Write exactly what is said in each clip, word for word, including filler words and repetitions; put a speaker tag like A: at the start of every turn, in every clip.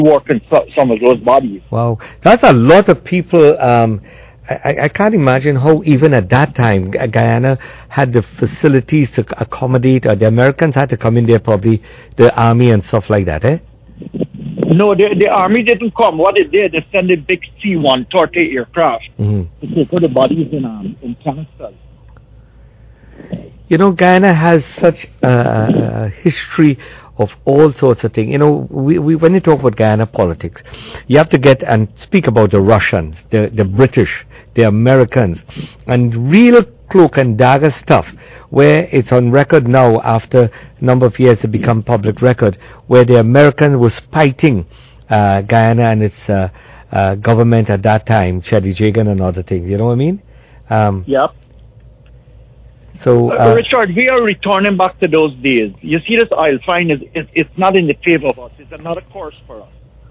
A: work in so, some of those bodies.
B: Wow, that's a lot of people. Um, I, I can't imagine how even at that time Guyana had the facilities to accommodate, or the Americans had to come in there, probably the army and stuff like that, eh?
A: No, the, the army didn't come. What they did, they sent a big C one thirty aircraft mm-hmm. to take out the bodies in um, in Kansas.
B: You know, Guyana has such a history of all sorts of things. You know, we, we when you talk about Guyana politics, you have to get and speak about the Russians, the, the British, the Americans, and real cloak and dagger stuff, where it's on record now after a number of years to become public record, where the Americans was fighting uh, Guyana and its uh, uh, government at that time, Cheddi Jagan and other things. You know what I mean? Um,
A: yep.
B: So, uh,
A: uh, Richard, we are returning back to those days. You see, this oil find is it, it's not in the favor of us. It's another course for us.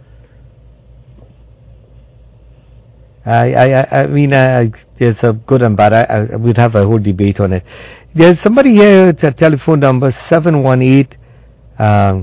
B: I, I, I mean, uh, there's a good and bad. I, I, we'd have a whole debate on it. There's somebody here at the telephone number seven one eight, um,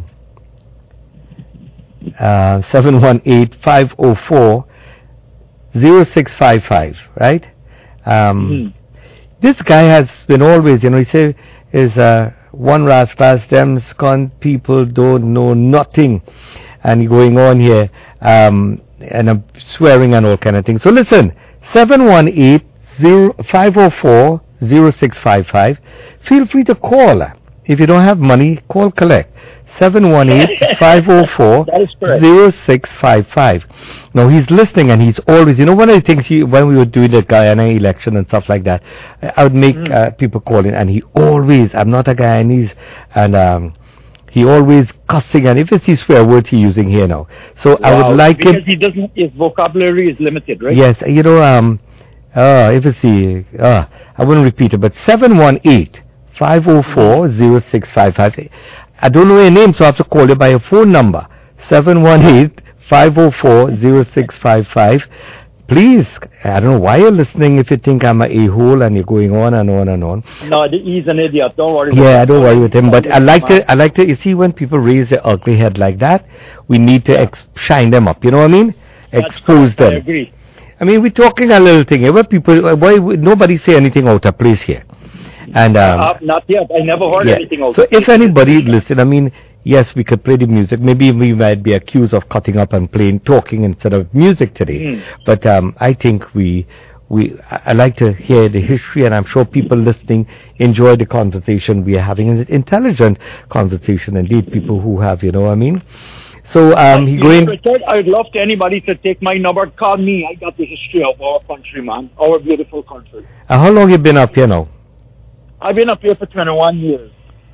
B: uh, seven one eight five zero four zero six five five. Right? Um, mm-hmm. This guy has been always, you know, he say is uh, one rascal, them scum people don't know nothing, and going on here. Um, and I'm swearing and all kind of things. So listen, seven one eight five zero four zero six five five. Feel free to call. If you don't have money, call collect. seven one eight five zero four zero six five five. Now he's listening and he's always, you know, one of the things he, when we were doing the Guyana election and stuff like that, I would make mm. uh, people call in, and he always, I'm not a Guyanese, and um, he always cussing, and if it's his swear words he's using here now. So wow, I would like
A: because
B: it.
A: Because he doesn't, his vocabulary is limited, right?
B: Yes, you know, um, uh, if it's the, uh, I wouldn't repeat it, but seven one eight five zero four zero six five five. I don't know your name, so I have to call you by your phone number, seven one eight five zero four zero six five five. Please, I don't know why you're listening if you think I'm a a-hole and you're going on and on and on.
A: No, he's an idiot. Don't worry.
B: Yeah, I don't worry with him. But I like to, I like to, you see, when people raise their ugly head like that, we need to ex- shine them up. You know what I mean?
A: That's
B: Expose
A: correct.
B: them.
A: I agree.
B: I mean, we're talking a little thing here. Where people, why would nobody say anything out of place here? And um,
A: uh, not yet. I never heard
B: yeah.
A: anything out
B: So
A: of place.
B: if anybody listen, I mean, yes, we could play the music. Maybe we might be accused of cutting up and playing, talking instead of music today. Mm. But um, I think we, we, I, I like to hear the history, and I'm sure people listening enjoy the conversation we are having. It's an intelligent conversation, indeed. People who have, you know what I mean. So um, he going.
A: I would love to anybody to take my number, call me. I got the history of our country, man, our beautiful country.
B: Uh, how long you been up here now?
A: I've been up here for twenty-one years.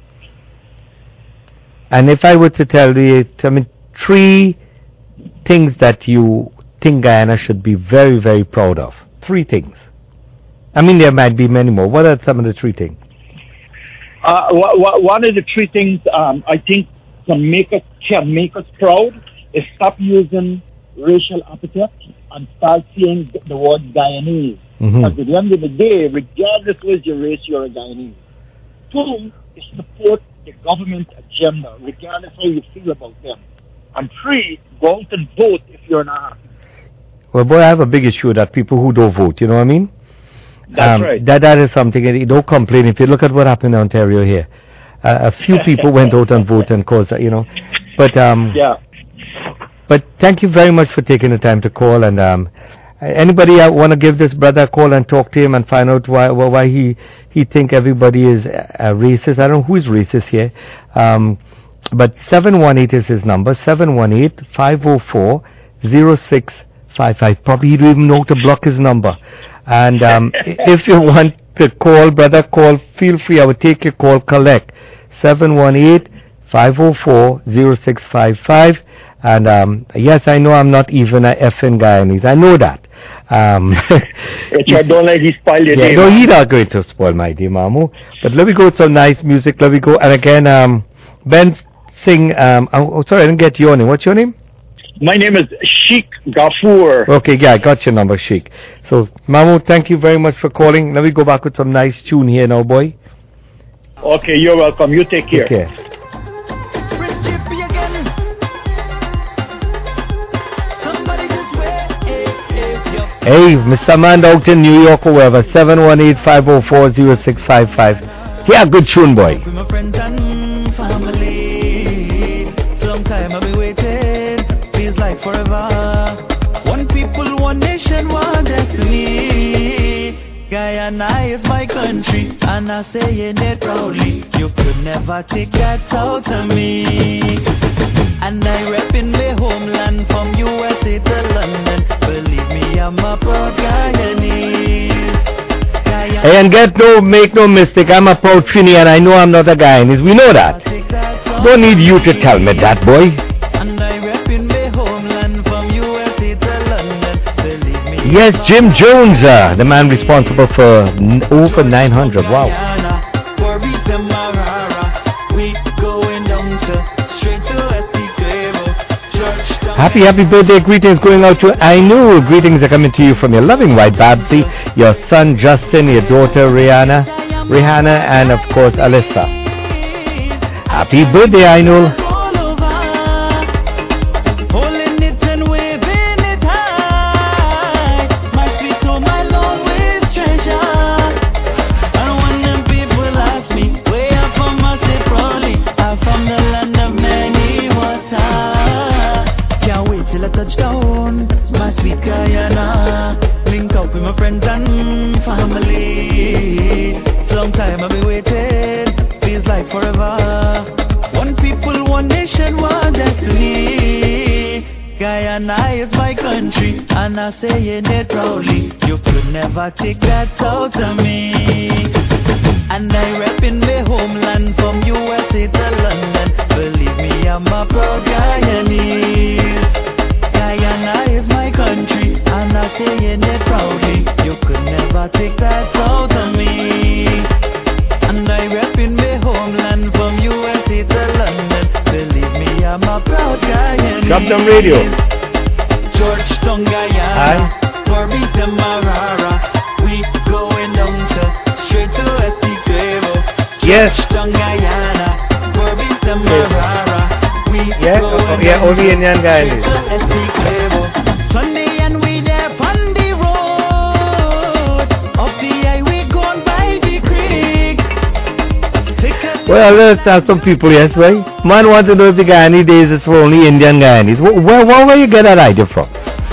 B: And if I were to tell you, I mean, three things that you think Guyana should be very, very proud of. Three things. I mean, there might be many more. What are some of the three things?
A: Uh, wh- wh- one of the three things um, I think can make us can make us proud is stop using racial epithets and start saying the word Guyanese. Mm-hmm. Because at the end of the day, regardless of your race, you're a Guyanese. Two is support the government agenda, regardless how you feel about them. And three, go out and vote if you're not happy.
B: Well, boy, I have a big issue with that people who don't vote. You know what I mean?
A: That's
B: um,
A: right.
B: That that is something. And don't complain. If you look at what happened in Ontario here, uh, a few people went out and voted and caused, you know. But um,
A: yeah.
B: But thank you very much for taking the time to call. And um, anybody uh, want to give this brother a call and talk to him and find out why why he he think everybody is uh, racist? I don't know who is racist here. Um, but seven one eight is his number. seven one eight five zero four zero six five five. Probably he don't even know to block his number. And um, if you want to call, brother, call. Feel free. I will take your call. Collect seven one eight five zero four zero six five five. And um, yes, I know I'm not even a effing Guyanese. I know that. Um,
A: Richard, don't let he spoil your
B: yeah,
A: day.
B: No, he's not going to spoil my day, Mamu. But let me go with some nice music. Let me go. And again, um, Ben, sing. Um, oh, sorry, I didn't get your name. What's your name?
A: My name is Sheikh Gafoor.
B: Okay, yeah, I got your number, Sheikh. So, Mamu, thank you very much for calling. Let me go back with some nice tune here now, boy.
A: Okay, you're welcome. You take care.
B: Take care. Hey, Mister Amanda out in New York or wherever, seven one eight, five oh four, oh six five five. Yeah, good tune, boy.
C: With my friends and family. Long time I've been waiting, feels like forever. One people, one nation, one destiny. Guyana is my country, and I say it proudly. You could never take that out of me. And I rep in my homeland from U S A to London. Believe me, I'm a proud Guyanese. Guyana.
B: Hey, and get no, make no mistake, I'm a proud Trini and I know I'm not a Guyanese. We know that. Don't need you to tell me that, boy.
C: And I rep in my homeland from U S A to London. Believe me.
B: Yes, Jim Jones, uh, the man responsible for n- over nine hundred. Wow. Happy, happy birthday greetings going out to Ainu. Greetings are coming to you from your loving wife, Babsy, your son, Justin, your daughter, Rihanna, Rihanna, and of course, Alyssa. Happy birthday, Ainul.
C: Guyana is my country, and I say it proudly. You could never take that out of me. And I rep in my homeland from U S A to London. Believe me, I'm a proud Guyanese. Guyana is my country, and I say it proudly. You could never take that out of me. And I rep in my homeland from U S A to London. Believe me, I'm a proud Guyanese.
B: Shubnam Radio.
C: Georgetown, Guyana, Corby to Marara. We going down to straight to Essequibo.
B: Yes.
C: Georgetown, Guyana, Corby to Marara. We
B: Yeah,
C: going
B: oh, yeah,
C: down
B: only Indian guys.
C: to Essequibo. Sunday and we there on the road. Up the highway going by the creek.
B: Well, let's ask some people, yes, right? Man wants to know if the Guyanese days is for only Indian Guyanese. Where, where, where you get that idea from?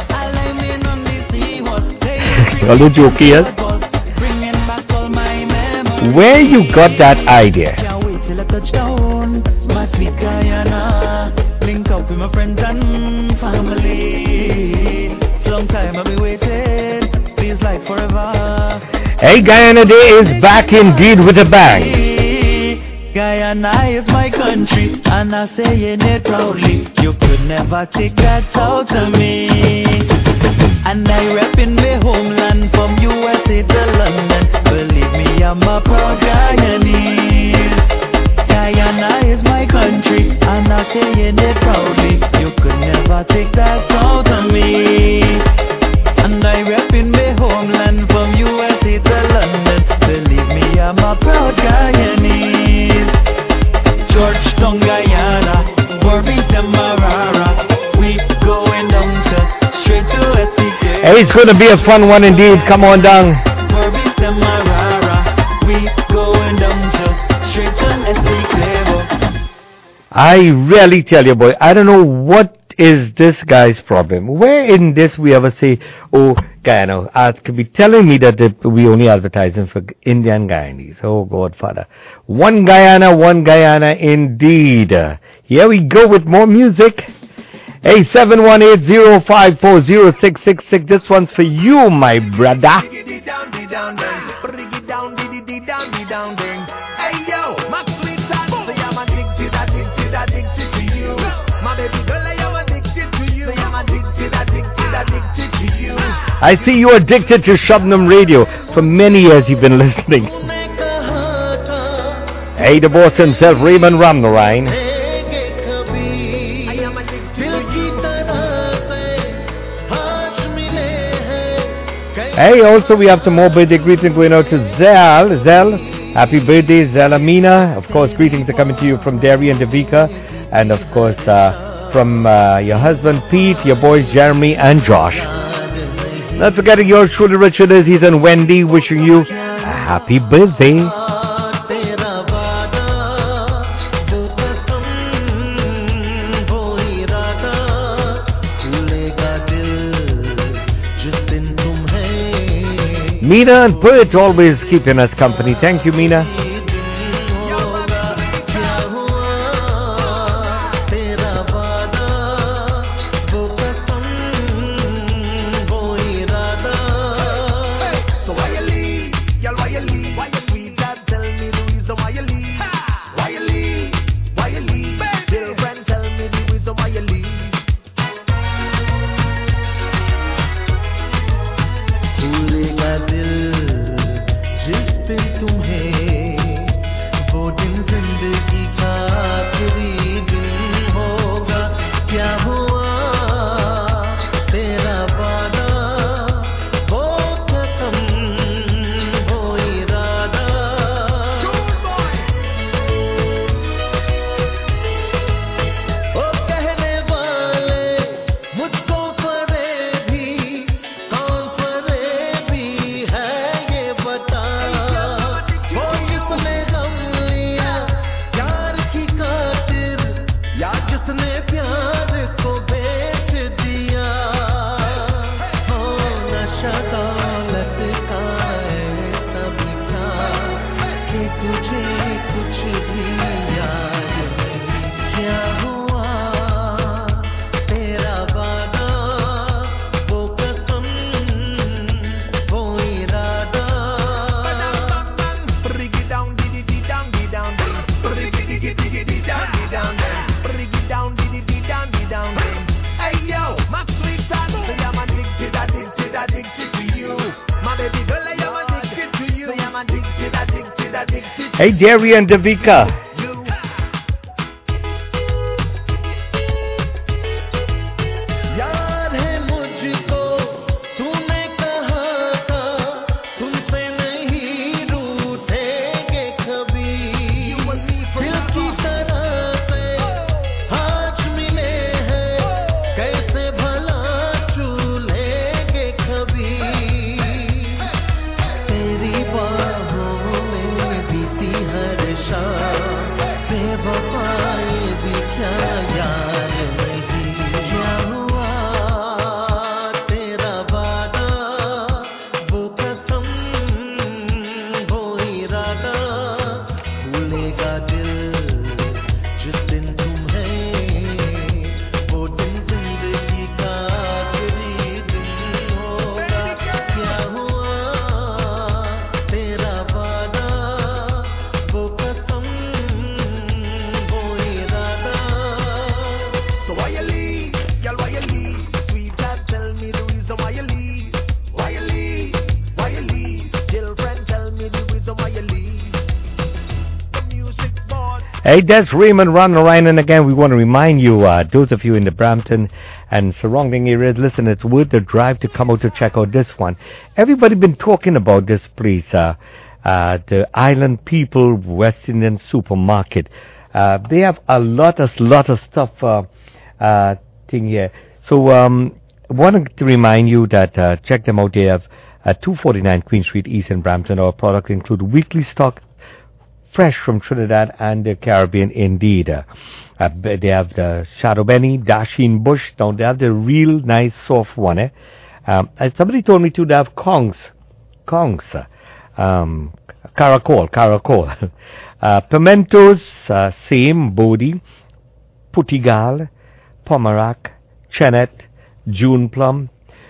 B: A little jokey, yes? Where you got that idea?
C: Can't wait till I touch down, my sweet Guyana. Link up with my friends and family. Long time I've been waiting, feels like forever.
B: Hey, Guyana Day is back indeed with a bang.
C: Guyana is my country, and I say it proudly. You could never take that out of me. And I rep in my homeland from U S A to London. Believe me, I'm a proud Guyanese. Guyana is my country, and I say it proudly. You could never take that out of me. And I rep in my homeland from U S A to London. Believe me, I'm a proud Guyanese. Georgetown, Guyana, Warrington, Marara. We going down to straight to Essequibo.
B: Hey, it's going to be a fun one indeed. Come on down.
C: Warrington, Marara. We going down to straight to Essequibo.
B: I really tell you, boy, I don't know what is this guy's problem. Where in this we ever say, oh, Guyana, uh, could be telling me that the, we only advertising for Indian Guyanese. Oh, Godfather. One Guyana, one Guyana indeed. Uh, here we go with more music. Hey, seven one eight, zero five four, zero six six six. This one's for you, my brother.
D: Hey, yo, my sweetheart, say I'm addicted, addicted, addicted to you. My baby girl, I am addicted to you. Say I'm addicted, addicted, addicted to you.
B: I see you addicted to Shubnam Radio. For many years you've been listening. Hey, the boss himself, Raymond Ramnarine.
D: I am addicted to you.
B: Hey, also we have some more birthday greetings going out to Zel. Zel, happy birthday, Zelamina. Of course, greetings are coming to you from Derry and Davika. And of course, uh, from uh, your husband Pete, your boys Jeremy and Josh. Not forgetting yours truly, Richard Aziz and Wendy, wishing you a happy birthday. Meena and Bert always keeping us company. Thank you, Meena. Hey, Derry and Devika. Hey, that's Raymond Ron Ryan, and again, we want to remind you, uh, those of you in the Brampton and surrounding areas, listen, it's worth the drive to come out to check out this one. Everybody been talking about this place, uh, uh, the Island People West Indian Supermarket. Uh, they have a lot, a lot of stuff, uh, uh, thing here. So, um, wanted to remind you that, uh, check them out. They have, uh, two forty-nine Queen Street East in Brampton. Our products include weekly stock, fresh from Trinidad and the Caribbean, indeed. Uh, uh, they have the Shadow Benny, Dashin Bush. Now they have the real nice soft one. Eh? Um, and somebody told me to they have Kongs, Kongs, uh, um, Caracol, Caracol. uh, pimentos, uh, same, Bodhi, Putigal, Pomerac, Chenet, June Plum.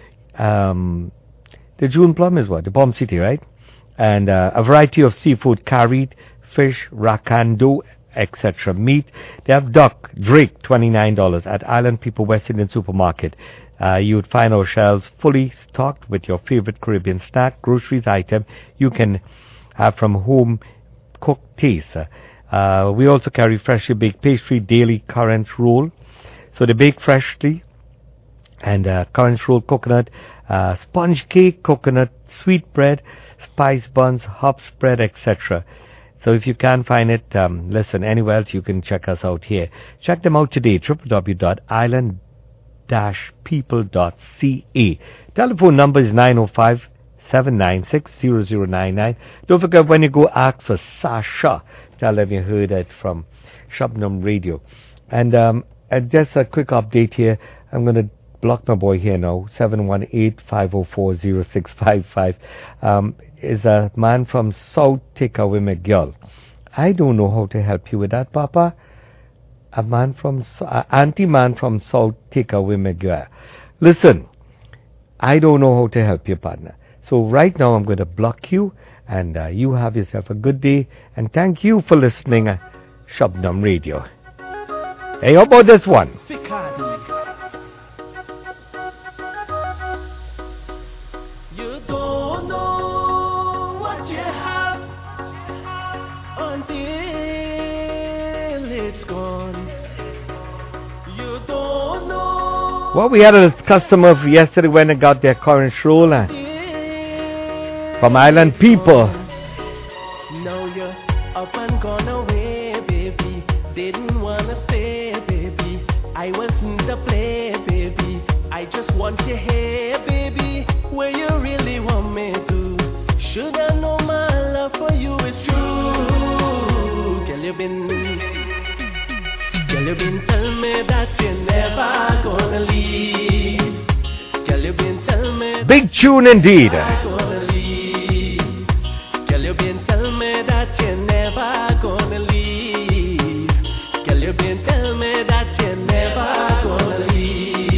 B: Um, the June Plum is what? The Bomb City, right? And uh, a variety of seafood carried, fish, rakando, et cetera. Meat. They have duck, drake, twenty-nine dollars at Island People West Indian Supermarket. Uh, you would find our shelves fully stocked with your favorite Caribbean snack, groceries item you can have from home cooked taste. Uh, we also carry freshly baked pastry, daily currants roll. So they bake freshly, and uh, currants roll, coconut, uh, sponge cake, coconut, sweet bread, spice buns, hop spread, et cetera. So if you can't find it, um, listen, anywhere else, you can check us out here. Check them out today, w w w dot island dash people dot c a. Telephone number is nine oh five, seven nine six, zero zero nine nine. Don't forget, when you go, ask for Sasha. Tell them you heard it from Shabnam Radio. And um, uh, just a quick update here. I'm going to block my boy here now. seven one eight, five oh four, oh six five five. Um, is a man from South Takeaway McGill. I don't know how to help you with that, Papa. A man from, uh, anti-man from South Takeaway McGill. Listen, I don't know how to help you, partner. So right now I'm going to block you, and uh, you have yourself a good day, and thank you for listening uh, Shabnam Radio. Hey, how about this one?
C: You don't know what you have until it's gone. You don't know.
B: Well, we had a customer yesterday when they got their current roll uh, from Island People.
C: Now you're up and gone away, baby. Didn't wanna stay, baby. I wasn't to play, baby. I just want you here, baby. Where you really want me to. Should I know my love for you is true? Girl, you been, girl, you been telling me that you're never gonna leave. Girl, you been telling me.
B: Big tune indeed.
C: Gonna leave. Girl, you been telling me that you're never gonna leave. Girl, you been telling me that you're never gonna leave.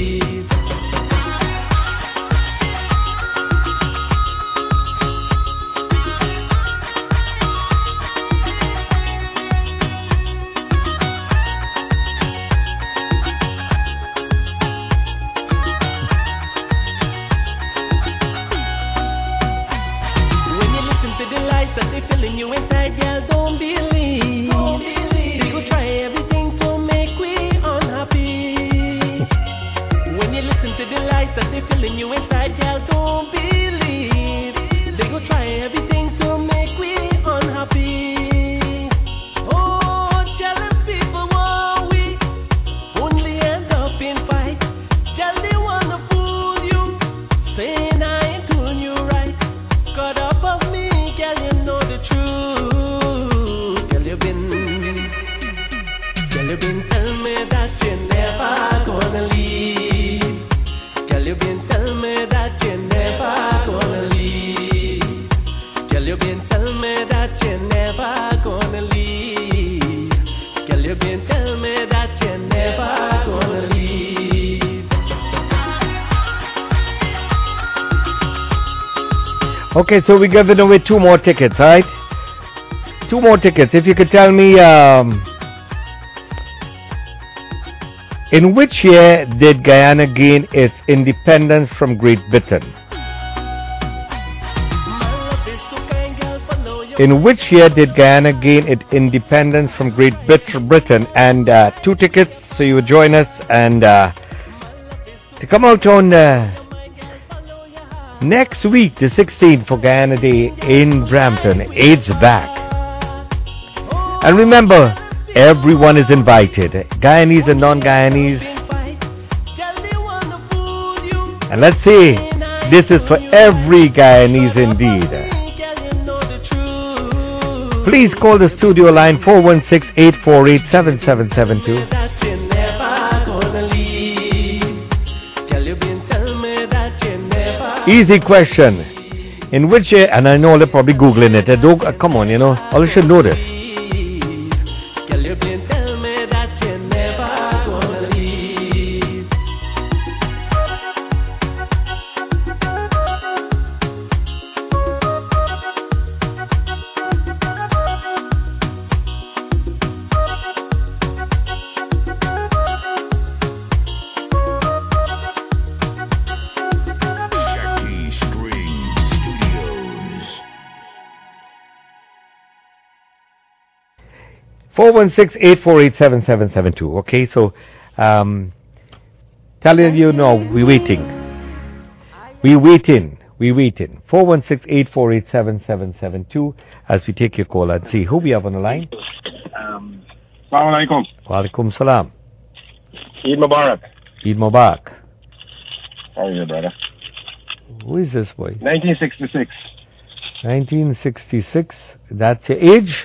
C: Feeling you inside, girl, don't believe. Don't believe. They go try everything to make we unhappy. When you listen to the lies that they feeling you inside, girl, don't believe. They go try everything to make we unhappy. Oh, jealous people, won't we only end up in fight? Girl, they wanna fool you, saying I ain't doing you right. Got up of me. Girl, you know the truth. Girl, you been, girl, you been telling me that you're never gonna leave. Girl, you been telling me that you're never gonna leave. Girl, you been telling me that you're never gonna leave. Girl, you been telling me that you're never gonna leave.
B: Okay, so we're giving away two more tickets, right? Two more tickets. If you could tell me, um, in which year did Guyana gain its independence from Great Britain? In which year did Guyana gain its independence from Great Brit- Britain? And uh, two tickets, so you would join us and uh, to come out on uh, next week, the sixteenth, for Guyana Day in Brampton. AIDS back. And remember, everyone is invited. Guyanese and non-Guyanese. And let's see, this is for every Guyanese indeed. Please call the studio line four one six, eight four eight, seven seven seven two. Easy question. In which year, and I know they're probably Googling it. Don't, uh, come on, you know, all you should know this. four one six, eight four eight, seven seven seven two. Okay, so um, telling you no, we're waiting. We're waiting. We're waiting. four one six, eight four eight, seven seven seven two as we take your call and see who we have on the line.
E: Um, Assalamu alaikum.
B: Wa alaikum salam.
E: Eid Mubarak.
B: Eid Mubarak.
E: How are you, brother?
B: Who is this boy?
E: nineteen sixty-six.
B: nineteen sixty-six. That's your age?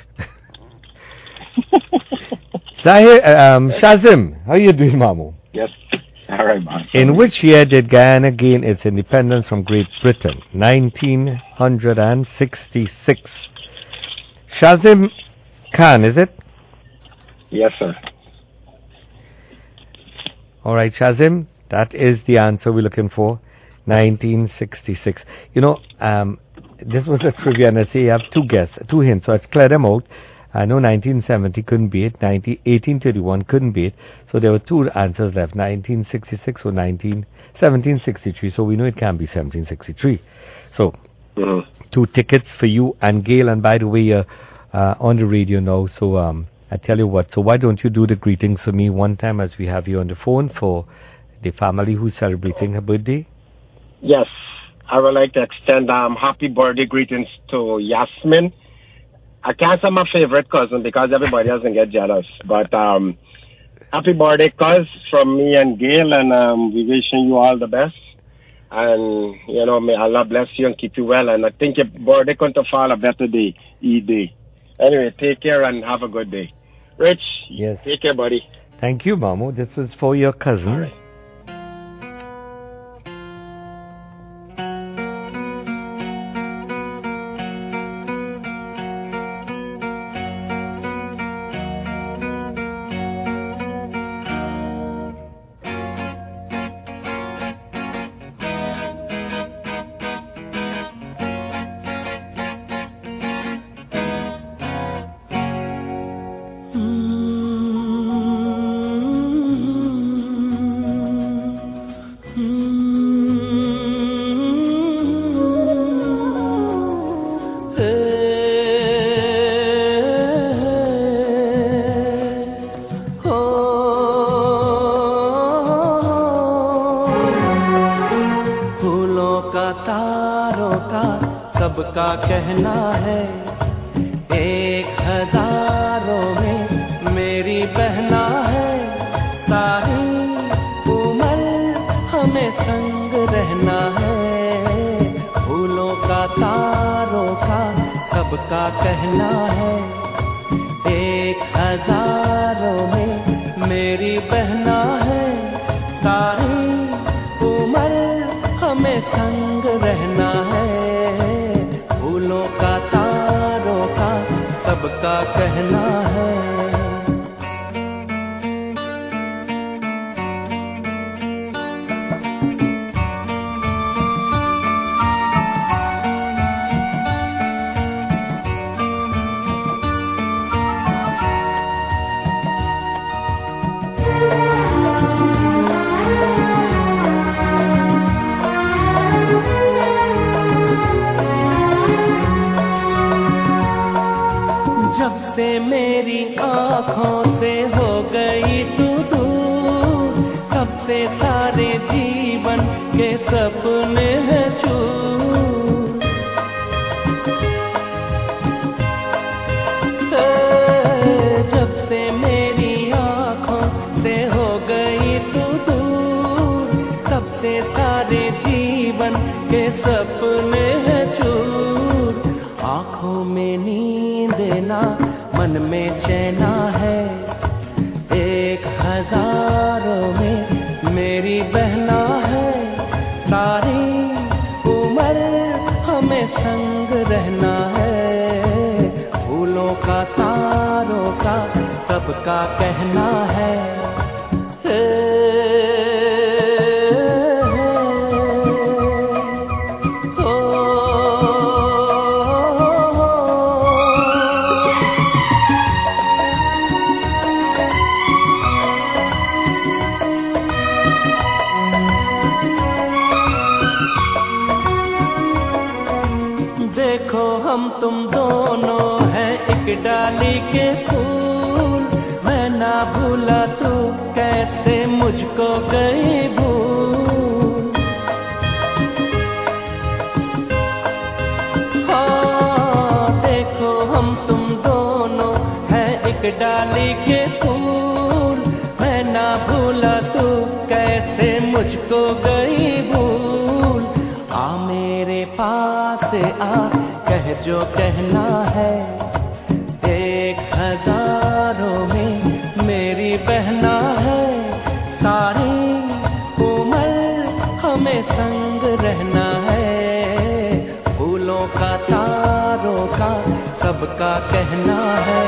B: Zahir, um, Shazim, how are you doing, Mamu?
E: Yes. All right, man.
B: In which year did Guyana gain its independence from Great Britain? nineteen sixty-six. Shazim Khan, is it?
E: Yes, sir.
B: All right, Shazim, that is the answer we're looking for. nineteen sixty-six. You know, um, this was a trivia, and I say you have two guesses, two hints, so let's clear them out. I know nineteen seventy couldn't be it, eighteen thirty-one couldn't be it, so there were two answers left, nineteen sixty-six or seventeen sixty-three, so we know it can't be seventeen sixty-three. So,
E: mm-hmm.
B: two tickets for you and Gail, and by the way, you're uh, on the radio now, so um, I tell you what, so why don't you do the greetings for me one time as we have you on the phone for the family who's celebrating her birthday?
F: Yes, I would like to extend um, happy birthday greetings to Yasmin. I can't say my favorite cousin because everybody doesn't get jealous. But um, happy birthday, cuz, from me and Gail, and um, we wishing you all the best. And, you know, may Allah bless you and keep you well. And I think your birthday couldn't fall a better day, Eid day. Anyway, take care and have a good day. Rich,
B: yes.
F: Take care, buddy.
B: Thank you, Mamu. This is for your cousin.
F: All right.
C: सबका कहना है एक हजारों में मेरी बहना है सारी उम्र हमें संग रहना है फूलों का तारों का सबका कहना है एक हजारों में मेरी बहना है सारी उम्र हमें संग रहना है फूलों का तारों का सबका कहना है से मेरी आँखों से हो गई तू दूर तब से सारे जीवन के सपने हैं चूर जब से मेरी आँखों से हो गई तू दूर तब से सारे जीवन के सपने हैं चूर आँखों में नींद ना मन में चैना है एक हजारों में मेरी बहना है सारी उम्र हमें संग रहना है फूलों का तारों का सबका कहना है हम तुम दोनों हैं एक डाली के फूल मैं ना भूला तू कैसे मुझको गई भूल हाँ देखो हम तुम दोनों हैं एक डाली के फूल मैं ना भूला तू कैसे मुझको गई भूल पास आ कह जो कहना है एक हजारों में मेरी बहना है सारी उम्र हमें संग रहना है फूलों का तारों का सबका कहना है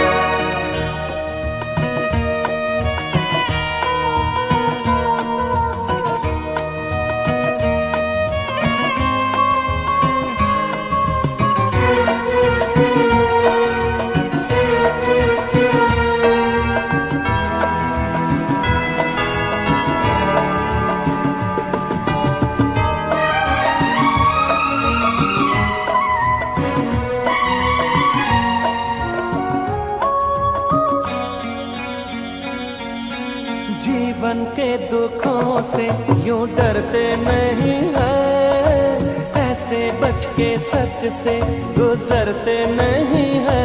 C: जीवन के दुखों से यूं डरते नहीं है ऐसे बच के सच से गुजरते नहीं है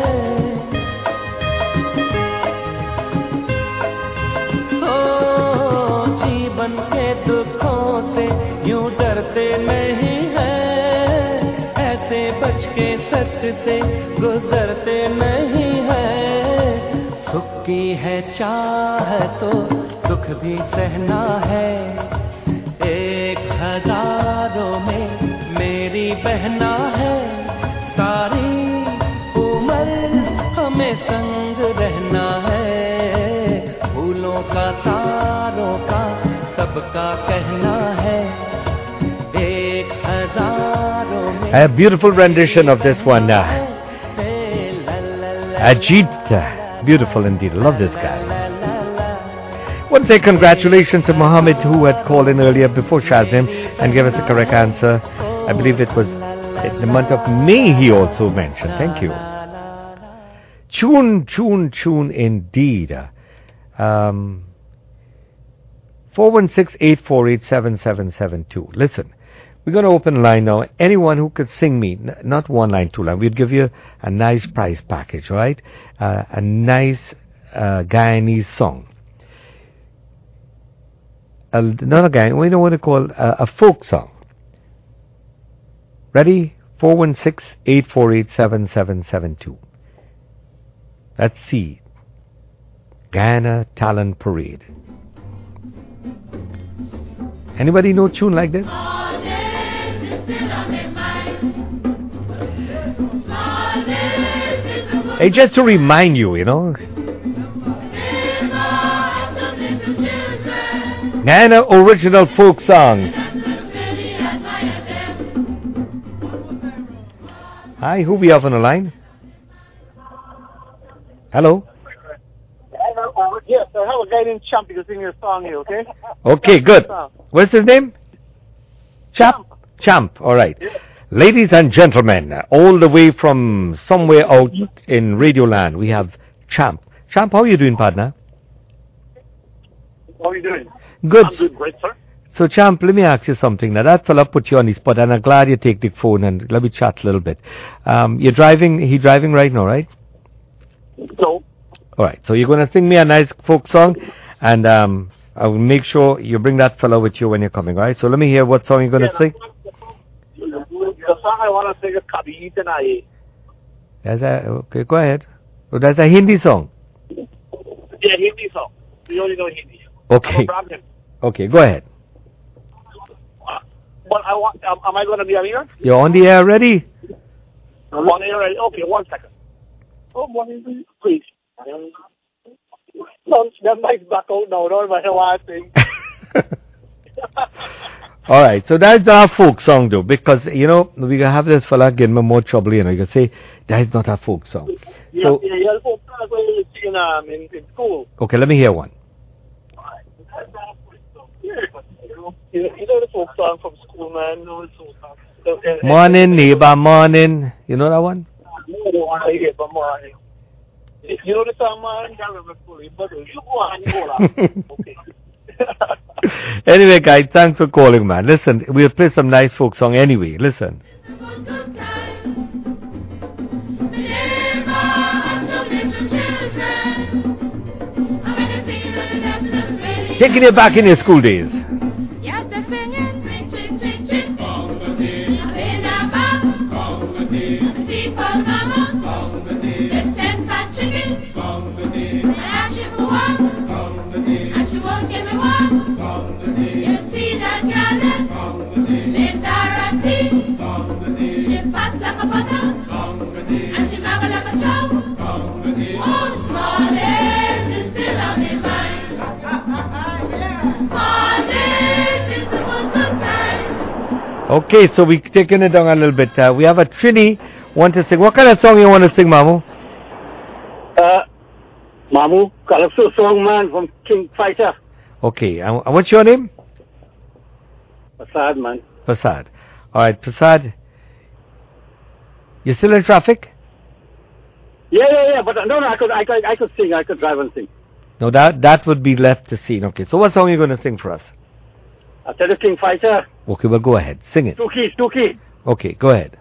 C: ओ जीवन के दुखों से यूं डरते नहीं है ऐसे बच के सच से गुजरते नहीं है सुख की है चाह तो दुख भी सहना है एक हजारों में मेरी बहना है सारी उम्र हमें संग रहना है फूलों का तारों का सबका कहना है एक हजारों में
B: A beautiful rendition of this one. Uh, Ajit, uh, beautiful indeed. I love this guy. I want to say congratulations to Mohammed who had called in earlier before Shazim and gave us the correct answer. I believe it was in the month of May he also mentioned. Thank you. Tune, tune, tune indeed. Um, four one six, eight four eight, seven seven seven two. Listen, we're going to open line now. Anyone who could sing me, n- not one line, two line, we'd give you a nice prize package, all right? Uh, a nice uh, Guyanese song. A, not a Guyanese, we know what to call uh, a folk song. Ready? four one six, eight four eight, seven seven seven two. Let's see. Guyana Talent Parade. Anybody know a tune like this? Hey, just to remind you, you know. Guyana original folk songs. Hi, who we have on the line? Hello?
G: Yes, I have a guy named Champ to sing your song here, okay?
B: Okay, good. What's his name? Champ. Champ, all right. Ladies and gentlemen, all the way from somewhere out in Radioland, we have Champ. Champ, how are you doing, partner?
G: How are you doing?
B: Good.
G: I'm doing great, sir.
B: So, Champ, let me ask you something. Now, that fella put you on the spot, and I'm glad you take the phone and let me chat a little bit. Um, you're driving, he driving right now, right?
G: No.
B: All right, so you're going to sing me a nice folk song, and um, I will make sure you bring that fellow with you when you're coming, all right? So let me hear what song you're going to
G: Yeah,
B: sing.
G: The song I want to sing is Kabhi Tanaye.
B: That's a, okay, go ahead. Oh, that's a Hindi song.
G: Yeah, Hindi song. We only know Hindi.
B: Okay.
G: I'm a Brahmin.
B: Okay, go ahead.
G: Uh, but I want, um, am I going to be on here?
B: You're on the air, ready?
G: I'm on air already. Okay, one second. Oh, one, please. No, that mic's back out now. Don't matter what I sing.
B: All right, so that's our folk song, though, because, you know, we have this fella give me more trouble, you know. You can say, that's not a folk song.
G: Yeah,
B: So,
G: yeah, yeah. Oh, that's what you sing um, in, in school.
B: okay, let me hear one.
G: You know, you know the folk song from school, man. You know the folk song. So, uh,
B: Morning, neighbor, morning. You know that one?
G: I don't want to hear but morning. You know the song, man? I can't remember fully, but you go on, you go on. Okay.
B: Anyway, guys, thanks for calling, man. Listen, we'll play some nice folk song anyway. Listen. Taking you back in your school days.
H: Yes, they're singing.
B: Okay, so we're taking it down a little bit. Uh, we have a Trini want to sing. What kind of song you want to sing, Mamu?
G: Uh, Mamu, Calypso song, man, from King Fighter.
B: Okay, and uh, what's your name?
G: Prasad, man.
B: Prasad. All right, Prasad. You still in traffic?
G: Yeah, yeah, yeah, but no, no, I could, I could, I could sing, I could drive and sing.
B: No, that that would be left to see. Okay, so what song are you going to sing for us?
G: I tell you, King Fighter.
B: Okay, well, go ahead. Sing it.
G: Stooky, Stooky.
B: Okay, go ahead.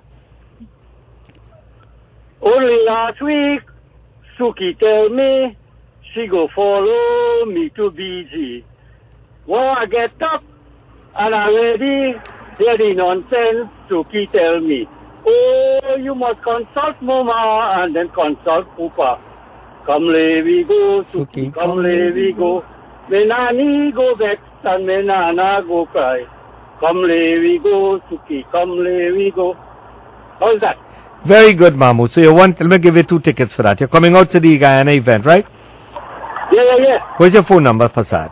G: Only last week, Suki tell me she go follow me to B G. Well, I get up and I ready, hear the nonsense Suki tell me. Oh, you must consult Mama and then consult Pupa. Come lay we go, Suki, come lay we go. Me nani go vex and me nana go cry. Come lay we go, Suki, come lay we go. How's that?
B: Very good, Mamu. So you want, let me give you two tickets for that. You're coming out to the Guyana event, right?
G: Yeah, yeah, yeah.
B: Where's your phone number, Prasad?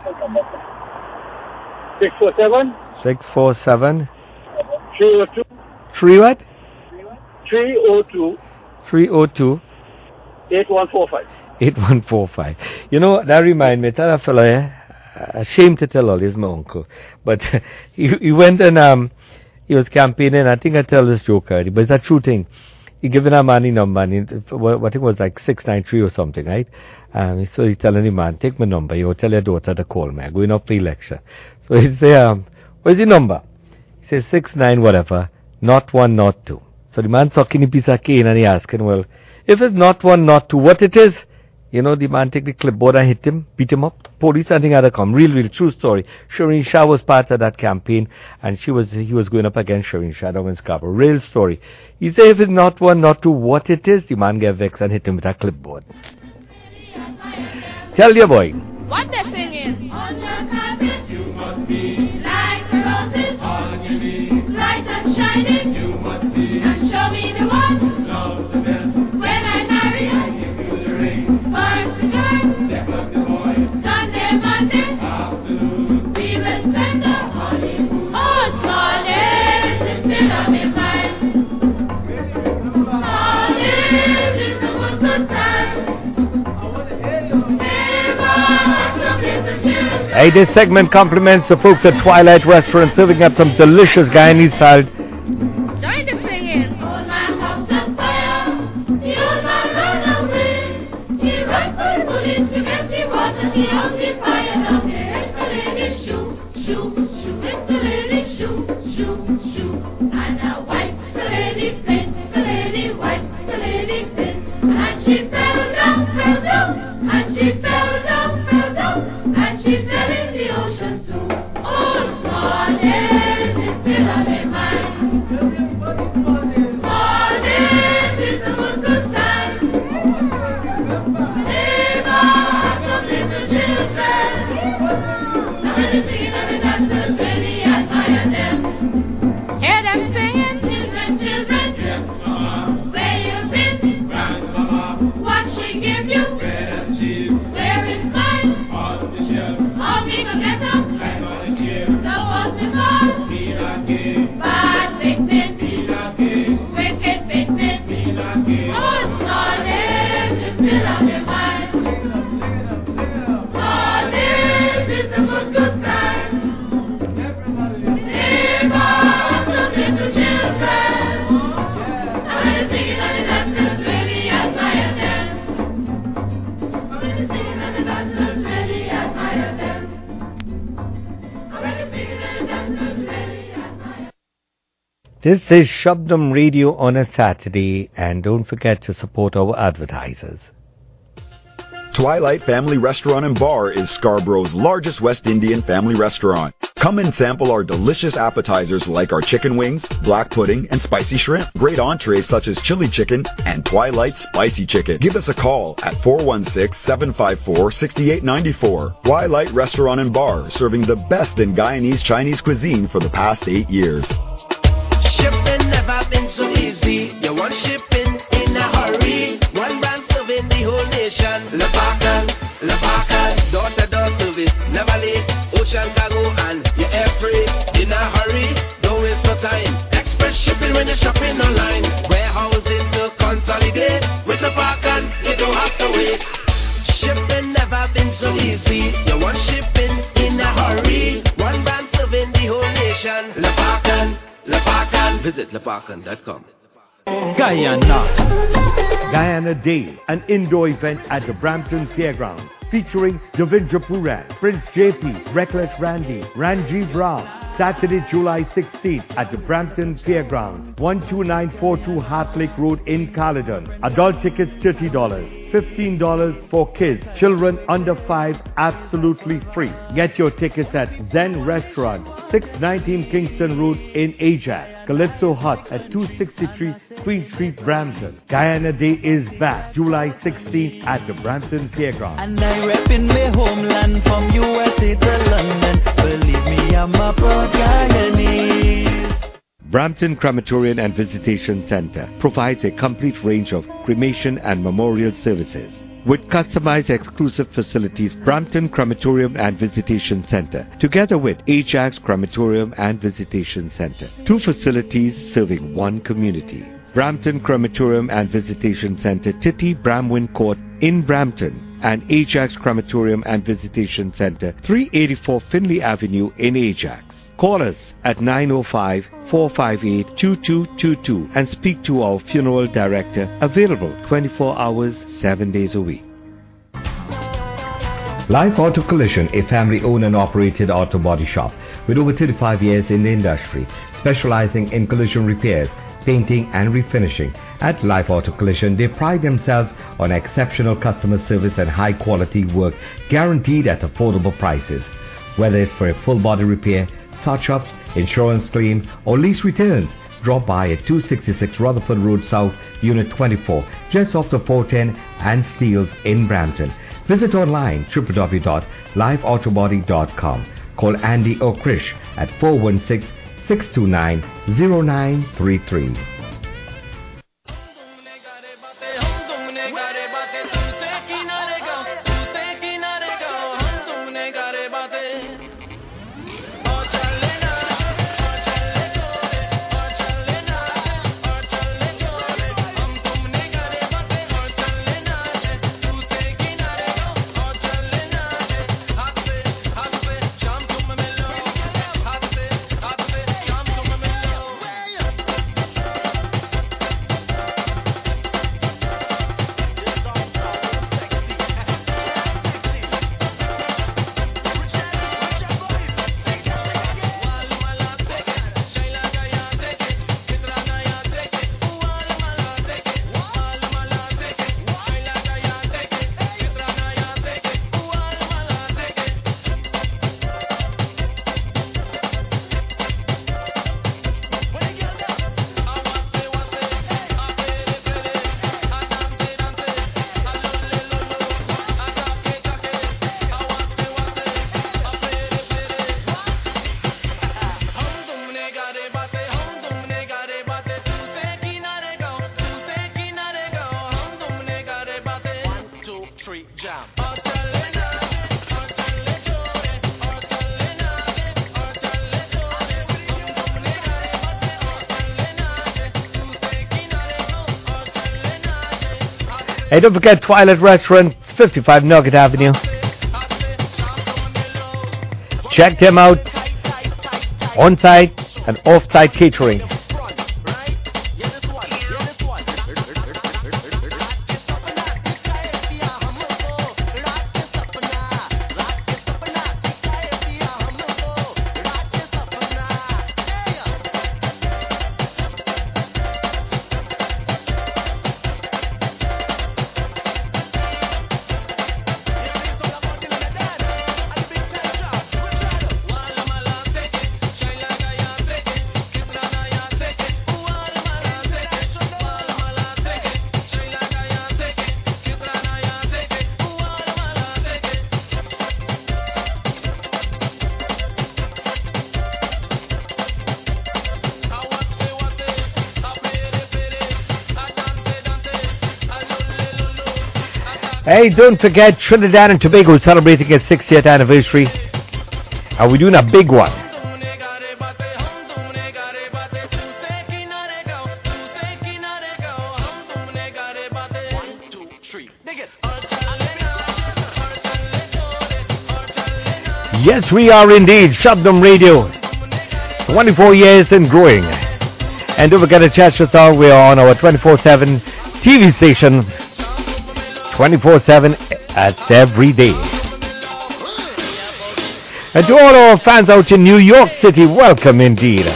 G: six four seven.
B: six four seven.
G: three oh two.
B: Three what?
G: three oh two.
B: three oh two.
G: eight one four five.
B: eight one four five. You know, that reminds me, that fellow, eh? Ashamed to tell all, he's my uncle. But he, he went and um, he was campaigning. I think I tell this joke already, but it's a true thing. He given a man his number, and he, what I think it was like six nine three or something, right? Um, so he's telling the man, take my number, you tell your daughter to call me, I'm going up for election. So he say, um, where's your number? He says six nine whatever, not one, not two. So the man sucking a piece of cane and he asking, well, if it's not one, not two, what it is? You know, the man take the clipboard and hit him, beat him up. Police and thing had to come. Real, real true story. Shireen Shah was part of that campaign, and she was he was going up against Shireen Shah down in Scarborough. Real story. He said if it's not one, not two, what it is? The man get vexed and hit him with a clipboard. Tell your boy.
H: What they're singing? On your carpet, you must be like the roses, all you need, bright and shining, you must be, and show me the one, love the best. When I marry you, I give you the ring. First the girl, second the boy, Sunday, Monday, afternoon, we will spend the honeymoon. Oh, small days is still on my mind. Small days is a good, good time.
B: Hey, this segment compliments the folks at Twilight Restaurant serving up some delicious Guyanese style.
H: Join the singing. Hold my house on fire. You're my runaway. He runs for the bullets to get the water. He on the fire down there. Escalator shoe, shoe, shoe. Escalator shoe, shoe, shoe. And a wipe the lady face. The lady wipes the lady face. And she fell down, fell down. And she fell down, fell down. And she fell in the ocean too. Oh, small days is still on my mind. Small days is a good, good time. Neighbor, some little children. Now when they singing and the dancers really admire them. Hear them singing? Children, children. Yes, mama. Where you been? Grandmama. What she give you? Bread and cheese. Where is mine? On the shelf. How me go get up? Climb on the chair. So what's it called? Peanut cake. Bad picnic. Peanut cake. Wicked picnic. Peanut cake. Oh, small days is still on your mind. Small days is a good, good time. Neighbor, some little children. And when they're singing and the dancers really admire them. And when they're singing and the dancers really admire them. And when they're singing and the dancers really admire them.
B: This is Shabdam Radio on a Saturday, and don't forget to support our advertisers.
I: Twilight Family Restaurant and Bar is Scarborough's largest West Indian family restaurant. Come and sample our delicious appetizers like our chicken wings, black pudding, and spicy shrimp. Great entrees such as chili chicken and Twilight Spicy Chicken. Give us a call at four one six, seven five four, six eight nine four. Twilight Restaurant and Bar, serving the best in Guyanese Chinese cuisine for the past eight years.
D: Shipping never been so easy. You want shipping in a hurry. One brand serving the whole nation. Lepakas, Lepakas, door-to-door service. Never late, ocean cargo and you're air free. In a hurry, don't waste no time. when you're shopping online. Warehousing to consolidate. With the Parkan, you don't have to wait. Shipping never been so easy. You want shipping in a hurry. One brand serving the whole nation. Le Parkan, Le Parkan. Visit le parkan dot com.
J: Guyana. Guyana Day, an indoor event at the Brampton Fairgrounds, featuring Devendra Puran, Prince J P, Reckless Randy, Ranjiv Ram. Saturday, July sixteenth at the Brampton Fairgrounds, one two nine four two Heart Lake Road in Caledon. Adult tickets thirty dollars, fifteen dollars for kids. Children under five, absolutely free. Get your tickets at Zen Restaurant, six nineteen Kingston Road in Ajax. Calypso Hut at two sixty-three Queen Street, Brampton. Guyana Day is back, July sixteenth at the Brampton Fairgrounds.
C: And I reppin' my homeland from U S A to London. Believe me, I'm a proud Guyanese.
J: Brampton Crematorium and Visitation Center provides a complete range of cremation and memorial services. With customized exclusive facilities, Brampton Crematorium and Visitation Center, together with Ajax Crematorium and Visitation Center, two facilities serving one community. Brampton Crematorium and Visitation Center, Titty Bramwin Court in Brampton, and Ajax Crematorium and Visitation Center, three eighty-four Finley Avenue in Ajax. Call us at nine oh five, four five eight, two two two two and speak to our funeral director, available twenty-four hours, seven days a week.
B: Life Auto Collision, a family-owned and operated auto body shop with over thirty-five years in the industry, specializing in collision repairs, painting and refinishing. At Life Auto Collision, they pride themselves on exceptional customer service and high-quality work guaranteed at affordable prices. Whether it's for a full body repair, touch-ups, insurance claim or lease returns, drop by at two sixty-six Rutherford Road South, Unit twenty-four, just off the four ten and Steeles in Brampton. Visit online w w w dot live autobody dot com. Call Andy or Krish at four one six, six two nine, zero nine three three. Hey, don't forget Twilight Restaurant, fifty-five Nugget Avenue. Check them out. On-site and off-site catering. Hey, don't forget Trinidad and Tobago is celebrating its sixtieth anniversary. And we're doing a big one. Yes, we are indeed. Shabdam Radio. twenty-four years and growing. And don't forget to catch us out. We're on our twenty-four seven T V station. twenty-four seven at every day. And to all our fans out in New York City, welcome indeed.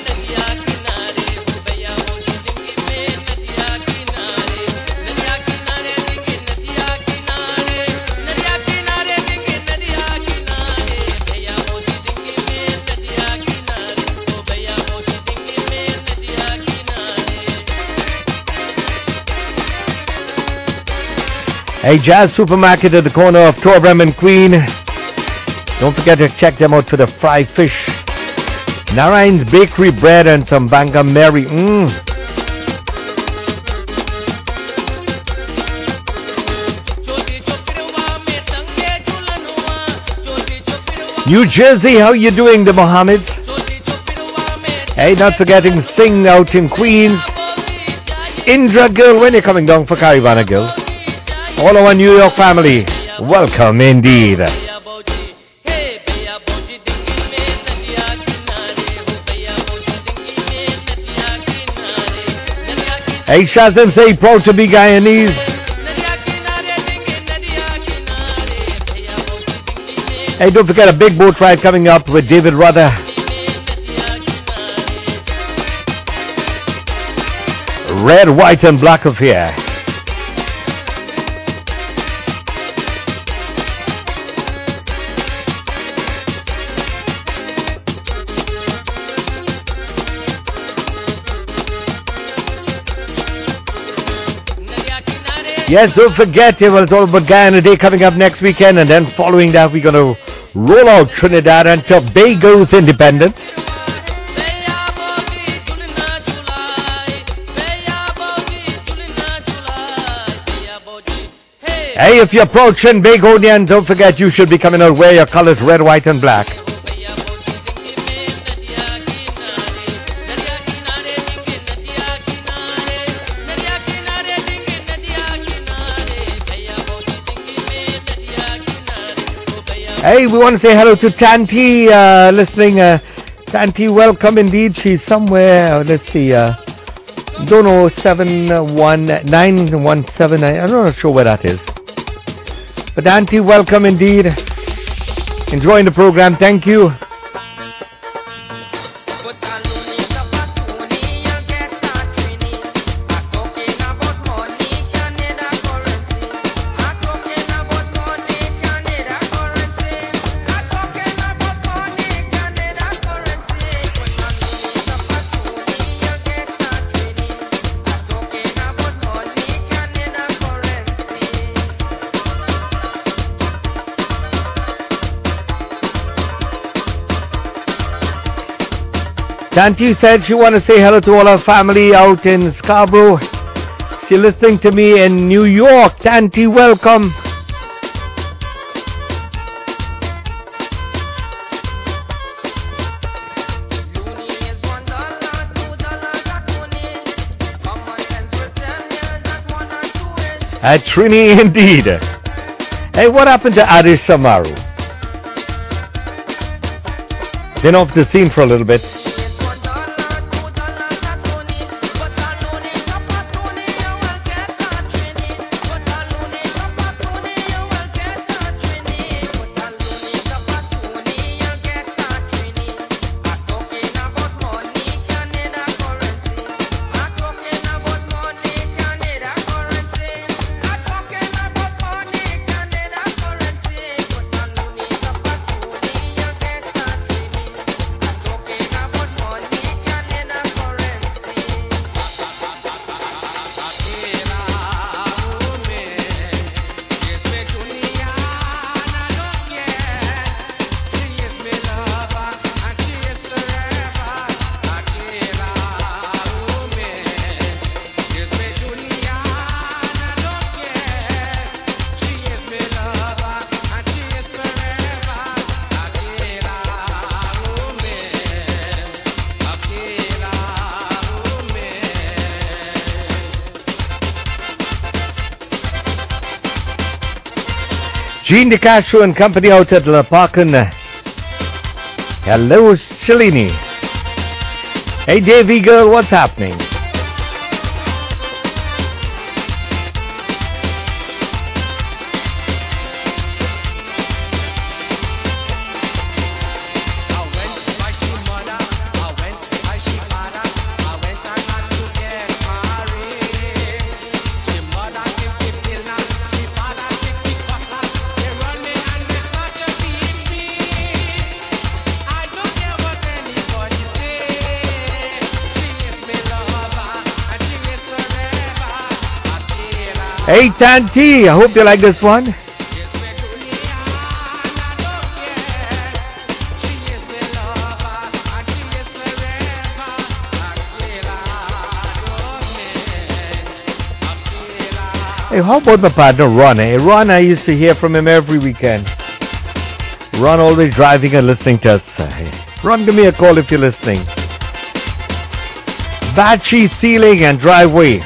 B: A Jazz Supermarket at the corner of Torbram and Queen. Don't forget to check them out for the fried fish. Narayan's Bakery bread and some Banga Mary. Mmm. New Jersey, how you doing, the Mohammeds? Hey, not forgetting Sing out in Queens. Indra Gill, when you're coming down for Caravana Gill. All our New York family, welcome indeed. Hey, Shazam say proud to be Guyanese. Hey, don't forget a big boat ride coming up with David Rudder. Red, white and black affair. Yes, don't forget, it was all about Guyana Day coming up next weekend, and then following that, we're going to roll out Trinidad and Tobago's independence. Hey, if you're proud Trinbagonian, don't forget you should be coming out, wear your colors red, white, and black. Hey, we want to say hello to Tanti, uh, listening. Uh, Tanti, welcome indeed. She's somewhere, uh, let's see, uh, don't know, seven one nine one seven nine. I'm not sure where that is. But Tanti, welcome indeed. Enjoying the program. Thank you. Tanti said she want to say hello to all her family out in Scarborough. She's listening to me in New York. Tanti, welcome. At Trini, indeed. Hey, what happened to Arish Samaru? Been off the scene for a little bit. Gene DeCastro and company out at La Parkin Hello, Shalini. Hey, Davy girl, what's happening? Hey Tanti, I hope you like this one. Hey, how about my partner Ron? Eh? Ron, I used to hear from him every weekend. Ron always driving and listening to us. Hey. Ron, give me a call if you're listening. Battery ceiling and driveway.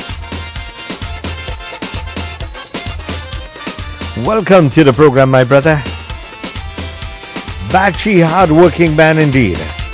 B: Welcome to the program, my brother. Batchy, hard-working man indeed.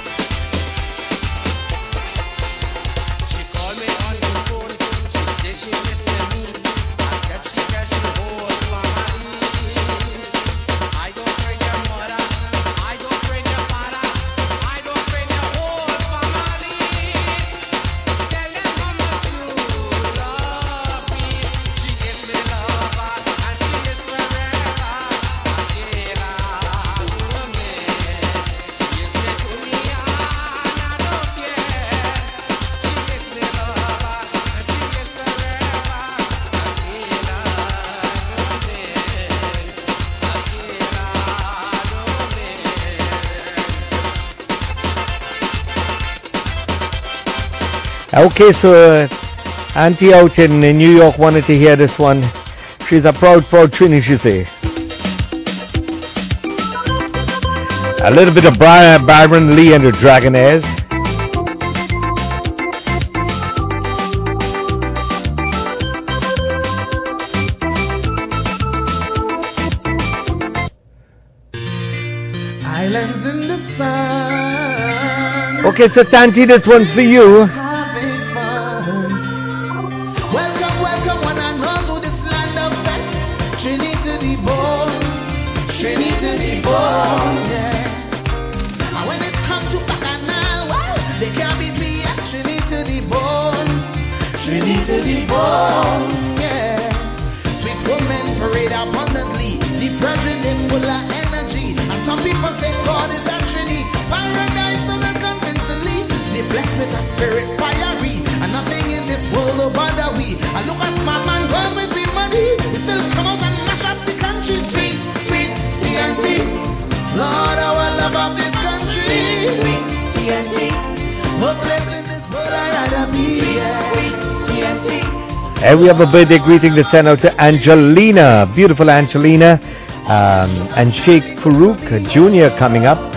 B: Okay, so uh, Auntie out in uh, New York wanted to hear this one. She's a proud, proud Trini, she say. A little bit of Brian, Byron Lee and the Dragonaires.
C: Islands in the sun.
B: Okay, so Tanti, this one's for you. And we have a birthday greeting to send out to Angelina, beautiful Angelina, um, and Sheikh Farouk Junior coming up.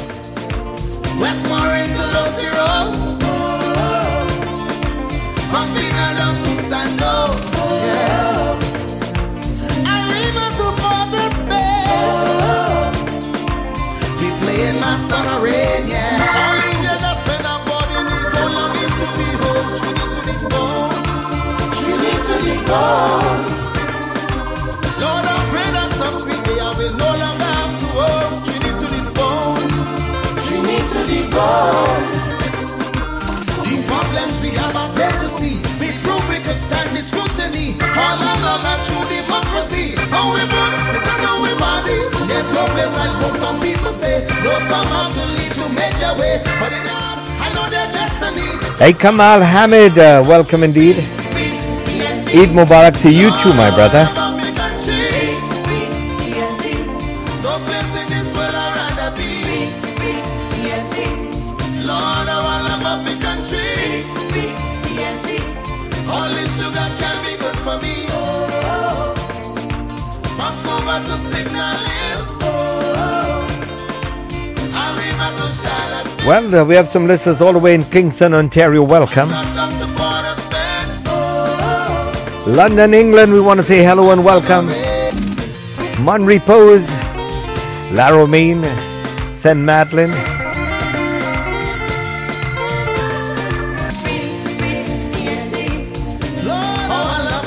B: Hey Kamal Hamid, uh, welcome indeed. Eid Mubarak to you too, my brother. Well, uh, we have some listeners all the way in Kingston, Ontario. Welcome. London, England, we want to say hello and welcome. Mon Repose, La Romaine, Saint Madeleine,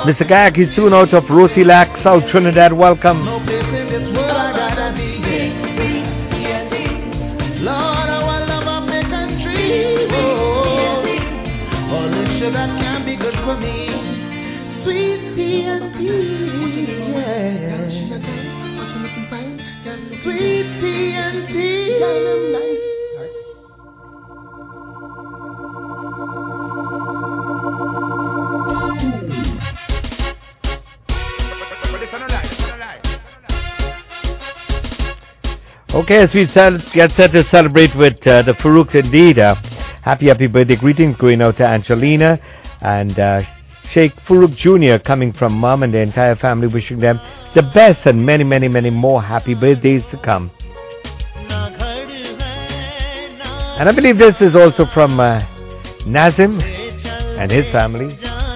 B: Mister Gayaki Soon out of Rosilac, South Trinidad, welcome.
K: No place in this world I gotta be. Lord, how I love my country. Oh, all this sugar can be good for me. Sweet tea and tea, yeah. Sweet tea and tea.
B: Okay, as we cel- get set to celebrate with uh, the Farouk indeed, uh, happy, happy birthday greetings going out to Angelina and uh, Sheikh Farouk Junior coming from mom and the entire family, wishing them the best and many, many, many more happy birthdays to come. And I believe this is also from uh, Nazim and his family.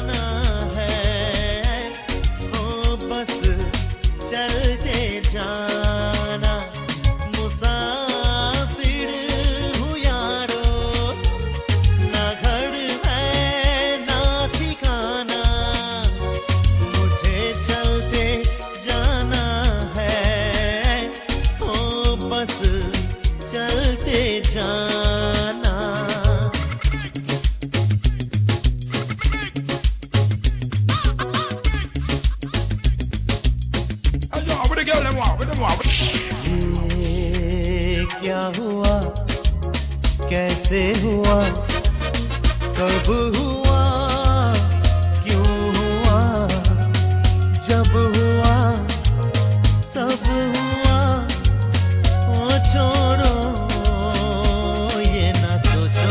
C: कैसे हुआ कब हुआ क्यों हुआ जब हुआ सब हुआ ओ छोड़ो ये ना सोचो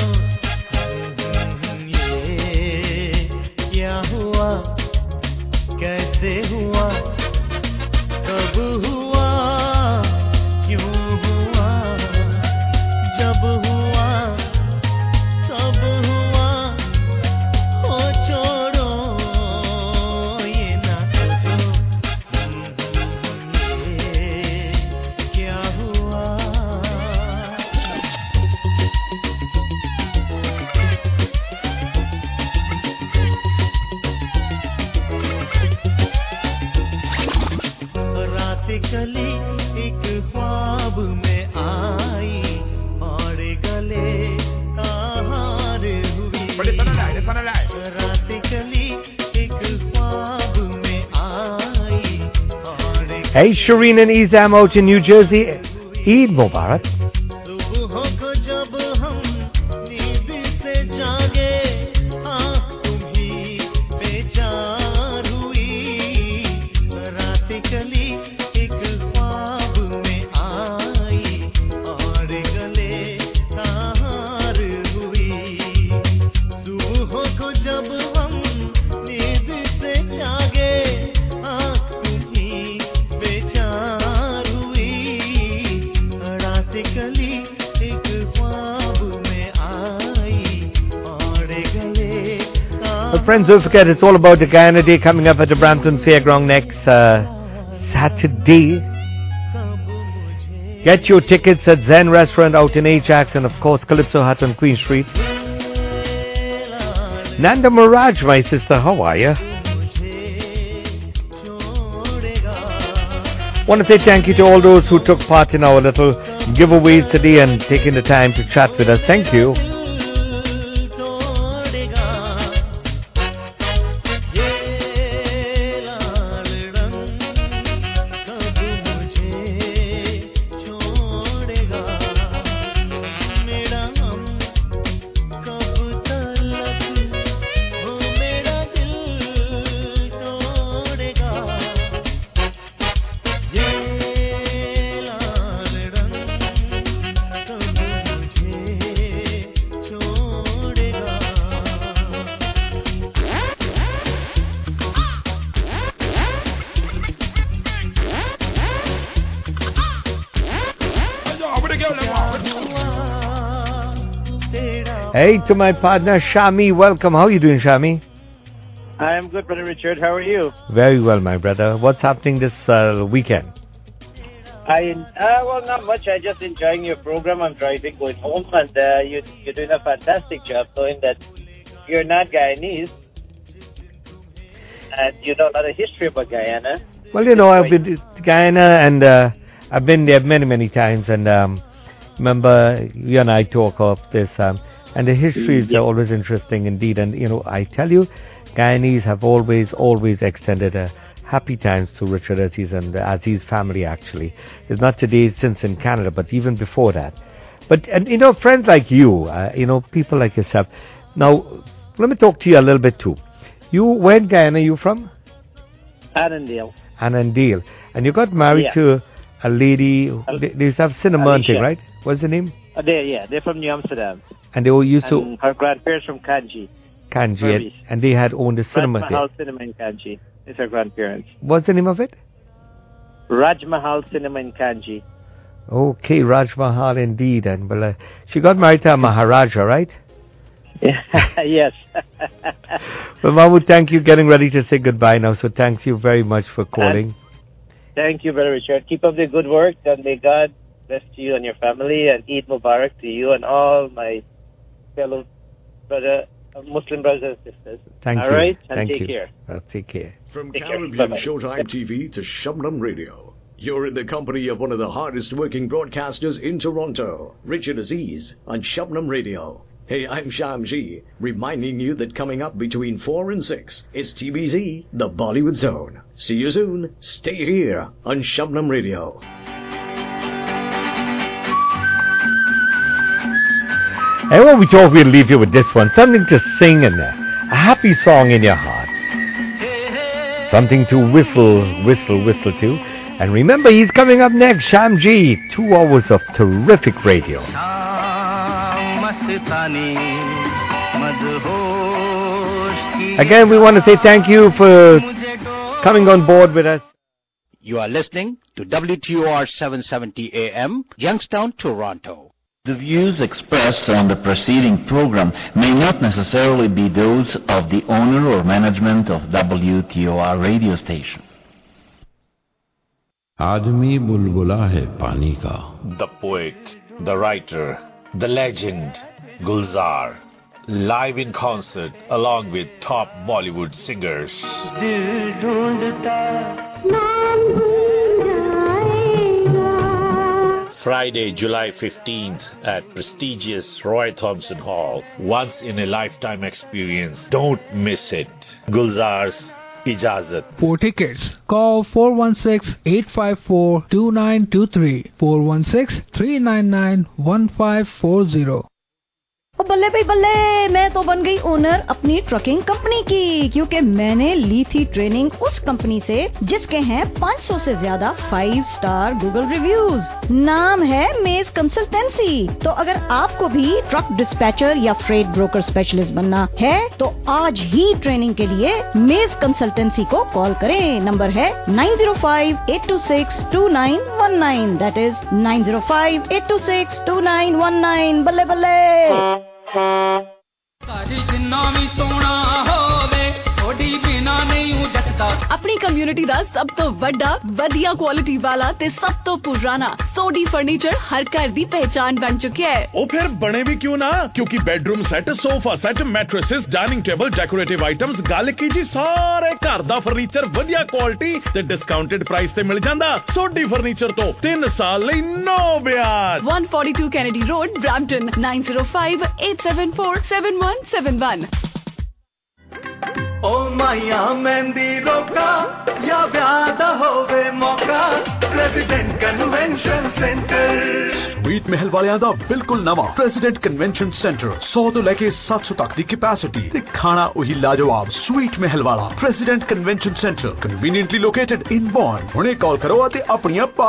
C: ये क्या हुआ कैसे हुआ कब हुआ क्यों हुआ जब हुआ सब हुआ हो छोड़ो ये ना सोचो ये क्या हुआ रात कली एक ख्वाब में आई और गले हार हुई रात कली एक ख्वाब में आई और
B: Hey, Shireen and Izam out in New Jersey, Eid Mubarak.
C: सुबह को जब हम नींद से जागे आँख तुम्ही पे चार हुई रात कली एक ख्वाब में आई और गले हार हुई सुबह को जब हम नींद से जागे आँख तुम्ही पे चार हुई रात कली एक ख्वाब में आई और गले
B: But friends, don't forget, it's all about the Guyana Day coming up at the Brampton Fairground next uh, Saturday. Get your tickets at Zen Restaurant out in Ajax and of course Calypso Hut on Queen Street. Nanda Miraj, my sister, how are you? Want to say thank you to all those who took part in our little giveaways today and taking the time to chat with us. Thank you. Hey, to my partner Shami, welcome. How are you doing, Shami?
L: I am good, Brother Richard. How are you?
B: Very well, my brother. What's happening this uh, weekend?
L: I uh, well, not much. I just enjoying your program. I'm driving, going home, and uh, you, you're doing a fantastic job, knowing that you're not Guyanese. and you know a lot of history about Guyana.
B: Well, you know, I've been to Guyana, and uh, I've been there many, many times. And um, remember, you and I talk of this, um, and the history is
L: Yeah.
B: always interesting indeed. And you know, I tell you, Guyanese have always, always extended a happy times to Richard Aziz and uh, Aziz family. Actually, it's not today since in Canada, but even before that. But and you know, friends like you, uh, you know, people like yourself. Now, let me talk to you a little bit too. You, where in Guyana are you from?
L: Annandale.
B: Annandale. And you got married
L: Yeah.
B: to a lady, who,
L: Al-
B: they, they used to have cinema and thing,
L: Alicia.
B: right? What's the name?
L: Uh, they, yeah, they're from New Amsterdam.
B: And they all used to,
L: And her grandparents from Kanji.
B: Kanji, and,
L: Burmese.
B: and they had owned a
L: Raj
B: cinema
L: Mahal
B: there.
L: Cinema in Kanji. It's her grandparents.
B: What's the name of it?
L: Raj Mahal Cinema in Kanji.
B: Okay, Raj Mahal indeed. And well, uh, she got married to a Maharaja, right?
L: Yes.
B: Well, Mahmood, thank you. Getting ready to say goodbye now, so thanks you very much for calling.
L: Thank you, Brother Richard. Keep up the good work, and may God bless you and your family, and Eid Mubarak to you and all my fellow brother, uh, Muslim brothers and sisters.
B: Thank
L: all
B: you.
L: right? And
B: Thank
L: take
B: you.
L: care.
B: Well, take care.
M: From
L: Take care.
M: Caribbean
L: Bye-bye.
M: Showtime T V to Shabnam Radio. You're in the company of one of the hardest working broadcasters in Toronto, Richard Aziz, on Shabnam Radio. Hey, I'm Shamji, reminding you that coming up between four and six is T B Z, the Bollywood Zone. See you soon. Stay here on Shabnam Radio.
B: And when we talk, we'll leave you with this one. Something to sing in there. A happy song in your heart. Something to whistle, whistle, whistle to. And remember, he's coming up next. Shamji, two hours of terrific radio. Again, we want to say thank you for coming on board with us.
N: You are listening to W T O R seven seventy A M, Youngstown, Toronto.
O: The views expressed on the preceding program may not necessarily be those of the owner or management of W T O R radio station.
P: आदमी बुलबुला है पानी का.
Q: The poet, the writer, the legend, Gulzar, live in concert along with top Bollywood singers. Friday, July fifteenth at prestigious Roy Thompson Hall. Once in a lifetime experience. Don't miss it. Gulzar's Ijazat.
R: For tickets, call four one six, eight five four, two nine two three, four one six, three nine nine, one five four zero.
S: ओ बल्ले भाई बल्ले, मैं तो बन गई owner अपनी trucking company की, क्योंकि मैंने ली थी ट्रेनिंग उस कंपनी से जिसके हैं पाँच सौ से ज्यादा फाइव स्टार गूगल रिव्यूज। नाम है मेज कंसल्टेंसी। तो अगर आपको भी ट्रक डिस्पैचर या फ्रेट ब्रोकर स्पेशलिस्ट बनना है तो आज ही ट्रेनिंग के लिए मेज कंसल्टेंसी को कॉल करें। नंबर है nine zero five, eight two six, two nine one nine. That is nine zero five, eight two six, two nine one nine. बल्ले बल्ले।
T: अपनी कम्युनिटी ਦਾ ਸਭ ਤੋਂ ਵੱਡਾ ਵਧੀਆ ਕੁਆਲਿਟੀ ਵਾਲਾ ਤੇ ਸਭ ਤੋਂ ਪੁਰਾਣਾ ਸੋਡੀ ਫਰਨੀਚਰ ਹਰ ਘਰ ਦੀ ਪਹਿਚਾਨ ਬਣ ਚੁੱਕਿਆ ਹੈ।
U: ਉਹ ਫਿਰ ਬਣੇ ਵੀ ਕਿਉਂ ਨਾ, ਕਿਉਂਕਿ bedroom set, sofa set, mattresses, dining table, decorative items, ਗੱਲ ਕੀ ਜੀ ਸਾਰੇ ਘਰ ਦਾ ਫਰਨੀਚਰ ਵਧੀਆ ਕੁਆਲਿਟੀ ਤੇ ਡਿਸਕਾਊਂਟਡ ਪ੍ਰਾਈਸ ਤੇ ਮਿਲ ਜਾਂਦਾ। ਸੋਡੀ ਫਰਨੀਚਰ ਤੋਂ ਤਿੰਨ ਸਾਲ ਲਈ ਨੋ ਵਿਆਜ।
T: one forty-two Kennedy Road, Brampton, nine zero five, eight seven four, seven one seven one.
K: ओ माया मेहंदी रोका या ब्याह दा होवे मौका, प्रेसिडेंट कन्वेंशन सेंटर।
V: स्वीट महल वालियां दा बिल्कुल नवा प्रेसिडेंट कन्वेंशन सेंटर, सौ तो लेके सात सौ तक दी कैपेसिटी ते खाना वही लाजवाब। स्वीट महल वाला president convention centre conveniently located in bond. हुणे कॉल करो ते अपनियां